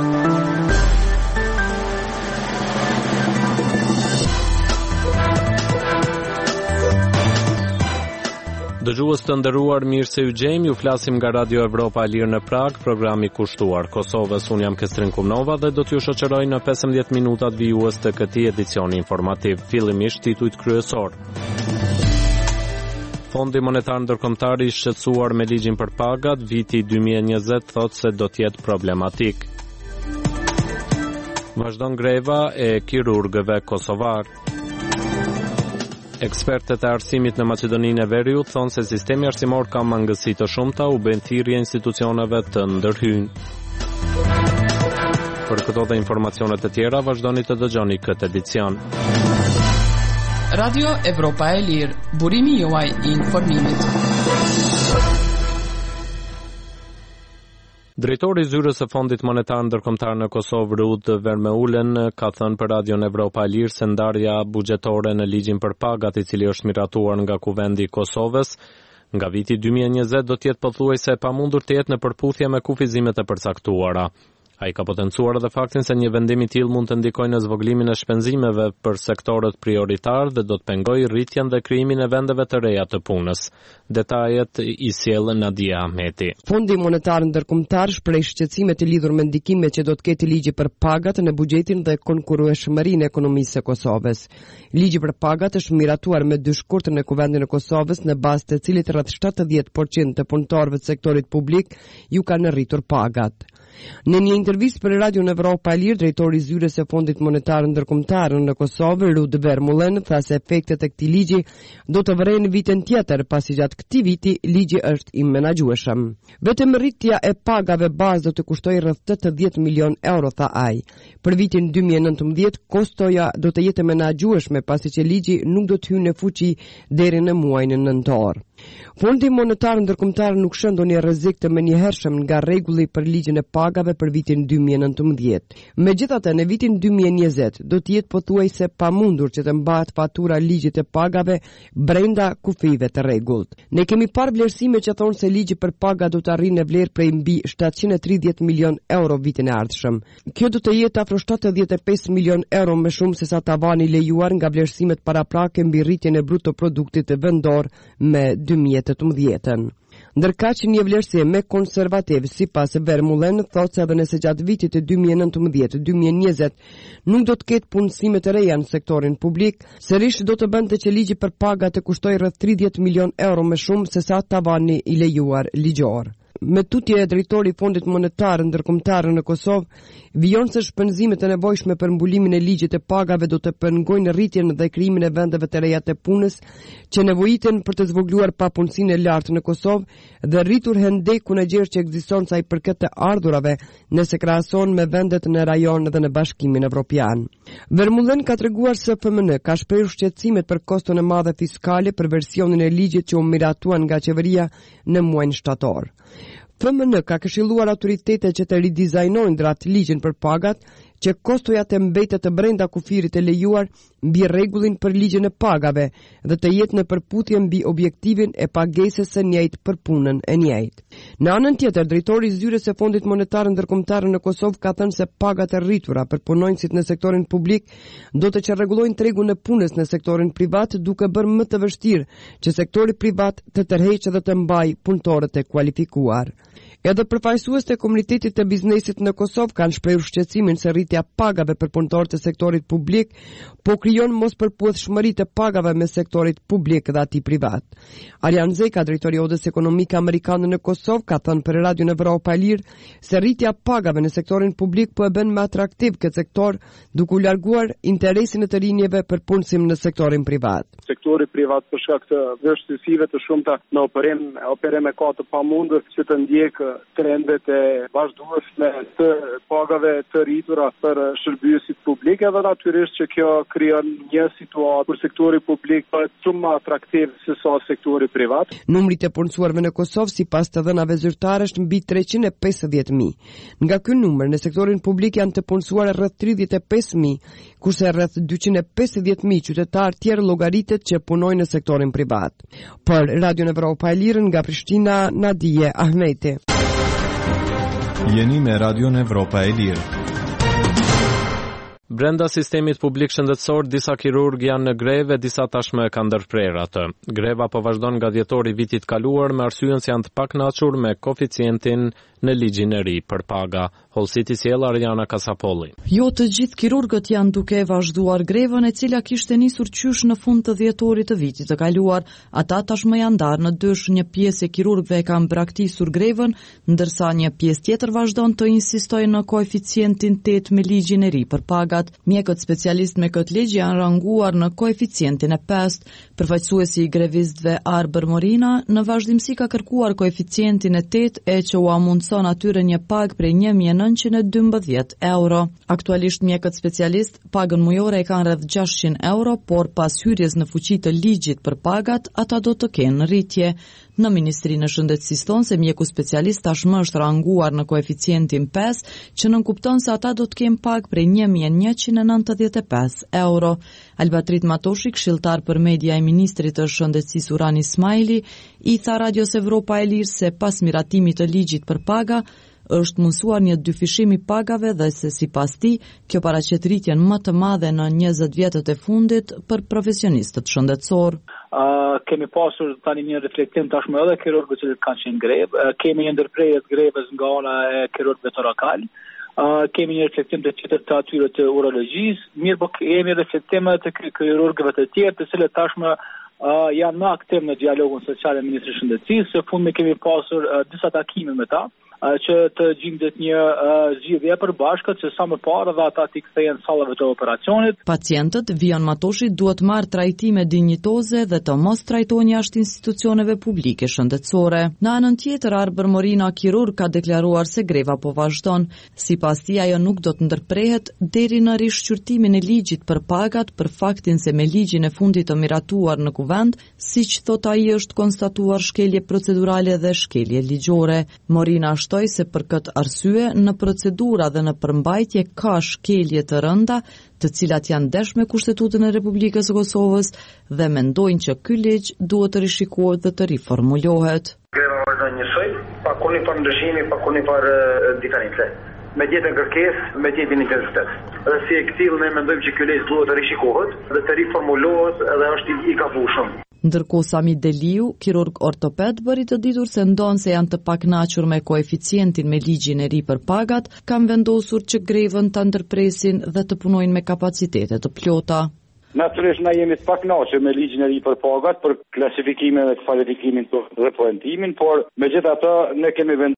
Dëgjues të nderuar, mirë se u gjejmë, ju flasim nga Radio Evropa e Lirë në Prag, programi kushtuar Kosovës. Unë jam Kestrin Kumnova dhe do t'ju shoqëroj në 15 minutat vijues të këtij edicioni informativ. Fillimisht titujt kryesor. Fondi Monetar Ndërkombëtar i shqetësuar me ligjin për pagat, viti 2020 thotë se do t'jetë problematik. Vazhdon greva e kirurgëve kosovar. Ekspertët e arsimit në Maqedoninë e Veriut thonë se sistemi arsimor ka mangësi të shumta, u bën thirrje institucioneve të ndërhyjnë. Për këto dhe informacione të tjera, vazhdoni të dëgjoni këtë edicion. Radio Evropa e Lirë, burimi juaj i informimit. Drejtori i zyrës së Fondit Monetar Ndërkombëtar në Kosovë, Rud Vermeulen, ka thënë për Radion Evropa e Lirë se ndarja buxhetore në ligjin për pagat, i cili është miratuar nga Kuvendi i Kosovës, nga viti 2020 do të jetë pothuajse e pamundur të jetë në përputhje me kufizimet e përcaktuara. Ai ka potencuar edhe faktin se një vendim i tillë mund të ndikojë në zvogëlimin e shpenzimeve për sektorët prioritar dhe do të pengojë rritjen dhe krijimin e vendeve të reja të punës. Detajet i sjell Nadia Ahmeti. Fondi Monetar Ndërkombëtar shpreh shqetësime të lidhur me ndikimet që do të ketë ligji për pagat në buxhetin dhe konkurrueshmërinë e ekonomisë së Kosovës. Ligji për pagat është miratuar me dy shkurtë në Kuvendin e Kosovës, në bazë të cilit rreth 70% të punëtorëve të sektorit publik ju kanë rritur pagat. Në një intervistë për Radio Evropa e Lirë, drejtori i zyrës së Fondit Monetar Ndërkombëtar në Kosovë, Rud Vermeulen, tha se efektet e këtij ligji do të vërejnë vitin tjetër, pasi gjatë këtij viti ligji është i menaxhueshëm. Vetëm rritja e pagave bazë do të kustojë rreth 80 milion euro, tha ai. Për vitin 2019 kostoja do të jetë menaxhueshme, pasi që ligji nuk do të hyjë në fuqi deri në muajin nëntor. Fondi Monetar Ndërkombëtar nuk shën ndonjë rrezik të menjëhershëm nga rregulli për ligjin e pagave për vitin 2019. Megjithatë, në vitin 2020 do të jetë pothuajse pamundur që të mbahet fatura ligjit të pagave brenda kufive të rregullt. Ne kemi parë vlerësime që thonë se ligji për paga do të arrijë në vlerë prej mbi 730 milion euro vitin e ardhshëm. Kjo do të jetë afro 75 milion euro më shumë se sa tavani lejuar nga vlerësimet paraprake mbi rritjen e bruto produktit vendor me 2018. Ndërkaq një vlerësim me konservativ sipas Vermeulen thotë se edhe nëse gjatë vitit të 2019-2020 nuk do të ketë punësime të reja në sektorin publik, sërish do të bënte që ligji për paga të kushtoj rreth 30 milion euro më shumë se sa tavani i lejuar ligjor. Me tutje e drejtori i Fondit Monetar Ndërkombëtar në Kosovë, vijon se shpenzimet e nevojshme për mbulimin e ligjit të pagave do të pengojnë rritjen dhe krijimin e vendeve të reja të punës, që nevojiten për të zvogëluar papunësinë e lartë në Kosovë dhe rritur hendekun e gjerë që ekziston sa i përket të ardhurave nëse krahason me vendet në rajon dhe në Bashkimin Evropian. Vermeulen ka treguar se FMN ka shprehur shqetësimet për koston e madhe fiskale për versionin e ligjit që u miratuan nga qeveria në muajin shtator. FMN ka këshilluar autoritetet që të ridizajnojnë draft ligjin për pagat, që kostoja të mbetet të brenda kufirit e lejuar mbi rregullin për ligjin e pagave dhe të jetë në përputhje mbi objektivin e pagesës së njëjtë për punën e njëjtë. Në anën tjetër, drejtori i zyrës së Fondit Monetar Ndërkombëtar në Kosovë ka thënë se pagat e rritura për punonjësit në sektorin publik do të çrregullojnë tregun e punës në sektorin privat, duke bërë më të vështirë që sektori privat të tërheqë dhe të mbajë punëtorët e kualifikuar. Edhe përfaqësues të komunitetit të biznesit në Kosovë kanë shprehur shqetësimin se rritja pagave për punëtorët e sektorit publik po krijon mospërputhshmëri të pagave me sektorit publik dhe atij privat. Arjan Zeka, drejtori i Odës Ekonomike Amerikane në Kosovë, ka thënë për Radio Evropa e Lirë se rritja pagave në sektorin publik po e bën më atraktiv këtë sektor, duke u larguar interesin e të rinjeve për punësim në sektorin privat. Sektori privat për shkak të vështirësive të shumta në operim e ka të pamundur që të ndjekë trendet e vazhdueshme të pagave të rritura për shërbësit publik, edhe natyrisht që kjo krijon një situatë kur sektori publik bëhet shumë më atraktiv se sa sektori privat. Numri të punësuarve në Kosovë sipas të dhënave zyrtare është mbi 350.000. Nga ky numër në sektorin publik janë të punësuar rreth 35.000, kurse rreth 250.000 qytetarë tjerë llogaritet që punojnë në sektorin privat. Për Radio Evropa e Lirë nga Prishtina, Nadia Ahmeti. Jeni me Radio Evropa e Lirë. Brenda sistemit publik shëndetësor, disa kirurg janë në greve, disa tashmë e kanë ndërprer atë. Greva po vazhdon nga dhjetori vitit kaluar me arsyen se janë të pakënaqur me koeficientin në ligjin e ri për paga. Hollësiti sjell Ariana Kasapolli. Jo të gjithë kirurgët janë duke vazhduar grevën, e cila kishte nisur qysh në fund të dhjetorit të vitit të kaluar. Ata tashmë janë ndarë në dysh, një pjesë e kirurgëve e kanë braktisur grevën, ndërsa një pjesë tjetër vazhdon të insistojë në koeficientin 8 me ligjin e ri për pagat. Mjekët specialist me këtë ligj janë ranguar në koeficientin e 5. Përfaqësuesi i grevistëve Arber Morina në vazhdimsi ka kërkuar koeficientin e 8 e që u amundson atyre një pagë prej 1912 euro. Aktualisht mjekët specialist pagën mujore e kanë rreth 600 euro, por pas hyrjes në fuqi të ligjit për pagat, ata do të kenë rritje. Në Ministrinë e Shëndetësisë thonë se mjeku specialist tashmë është ranguar në koeficientin 5, që nënkupton se ata do të kenë pagë prej 1195 euro. Albatrit Matoshi, këshilltar për media e Ministrit të Shëndetësisë Uran Ismaili, i tha Radios Evropa e Lirë se pas miratimit të ligjit për paga, është mundsuar një dyfishim i pagave dhe se sipas tij, kjo paraqet rritjen më të madhe në 20 vjetët e fundit për profesionistët shëndetësor. Kemi pasur tani një reflektim tashmë edhe kirurgët që kanë qenë grevë, kemi një ndërprerje të grevës nga ana e kirurgëve torakal, kemi një reflektim të tjetër të atyre të urologjisë, mirë po kemi reflektime të kirurgëve të tjerë, të cilët tashmë janë më aktiv në dialogun social e Ministrisë së Shëndetësisë. Së fundmi kemi pasur disa takime me ta, që të gjendet një zgjidhje e përbashkët që sa më parë dhe ata t'i kthehen sallave të operacionit. Pacientët, Vion Matoshi, duhet marrë trajtime dinjitoze dhe të mos trajtohen jashtë institucioneve publike shëndetësore. Në anën tjetër, Arber Morina, kirurg, ka deklaruar se greva po vazhdon. Sipas tij, ajo nuk do të ndërprehet deri në rishqyrtimin e ligjit për pagat, për faktin se me ligjin e fundit të miratuar në kuvend, siç thot ai, është konstatuar shkelje procedurale dhe shkelje ligjore. Morina se për këtë arsye në procedura dhe në përmbajtje ka shkelje të rënda, të cilat janë ndesh me Kushtetutën e Republikës së Kosovës dhe mendojnë që ky ligj duhet të rishikohet dhe të riformulohet. Greva vazhdon njësoj, pa kurrë për ndryshimi, pa kurrë për diferencë. Me tjetën kërkesë, me tjetën intensitet. Dhe si e këtillë ne mendojmë që ky ligj duhet të rishikohet dhe të riformulohet dhe është i gabueshëm. Ndërkohë Sami Deliu, kirurg ortoped, bëri të ditur se ndonë se janë të pakënaqur me koeficientin me ligjin e ri për pagat, kanë vendosur që grevën ta ndërpresin dhe të punojnë me kapacitete të plota. Natyrisht na jemi të pakënaqur me ligjin e ri për pagat, për klasifikimin dhe kvalifikimin dhe poentimin, por megjithatë ne kemi